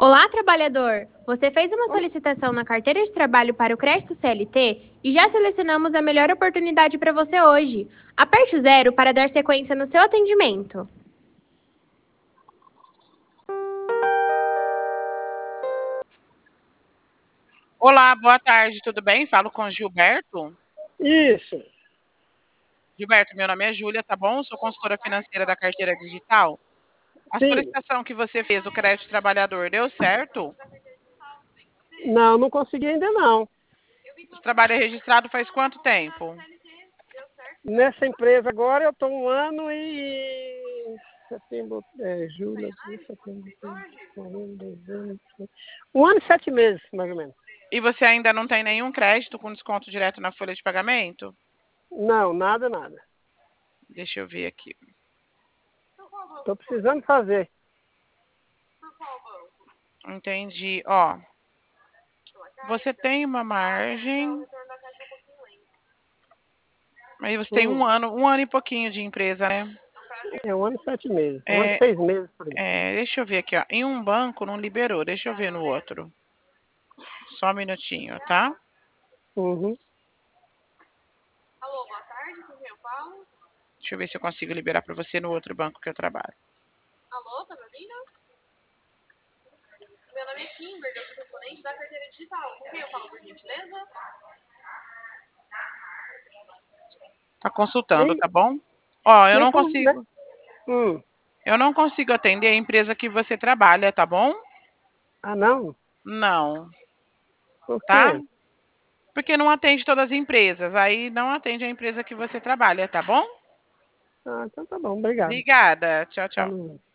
Olá, trabalhador! Você fez uma Oi? solicitação na carteira de trabalho para o crédito CLT e já selecionamos a melhor oportunidade para você hoje. Aperte o 0 para dar sequência no seu atendimento. Olá, boa tarde, tudo bem? Falo com o Gilberto. Isso, Gilberto, meu nome é Júlia, tá bom? Sou consultora financeira da carteira digital. A sim. solicitação que você fez do crédito trabalhador deu certo? Não, não consegui ainda não. Você trabalha registrado faz quanto tempo? Nessa empresa agora eu estou 1 ano e setembro, julho, agosto, setembro, outubro, novembro, dezembro, 1 ano e 7 meses, mais ou menos. E você ainda não tem nenhum crédito com desconto direto na folha de pagamento? Não, nada, nada. Deixa eu ver aqui. Estou precisando fazer. Entendi. Ó, você tem uma margem, mas você tem Hum, um ano e pouquinho de empresa, né? 1 ano e 7 meses. Um ano e É, 6 meses por aí. deixa eu ver aqui, ó. Em um banco não liberou, deixa eu ver no outro. Só um minutinho, tá? Uhum. Deixa eu ver se eu consigo liberar para você no outro banco que eu trabalho. Tá consultando, E, tá bom? Ó, né, como, né? Hum. eu não consigo atender a empresa que você trabalha, tá bom? Ah, não? Não, Por tá? quê? Porque não atende todas as empresas, aí não atende a empresa que você trabalha, tá bom? Ah, então tá bom, obrigado. Obrigada. Tchau, tchau. Falou.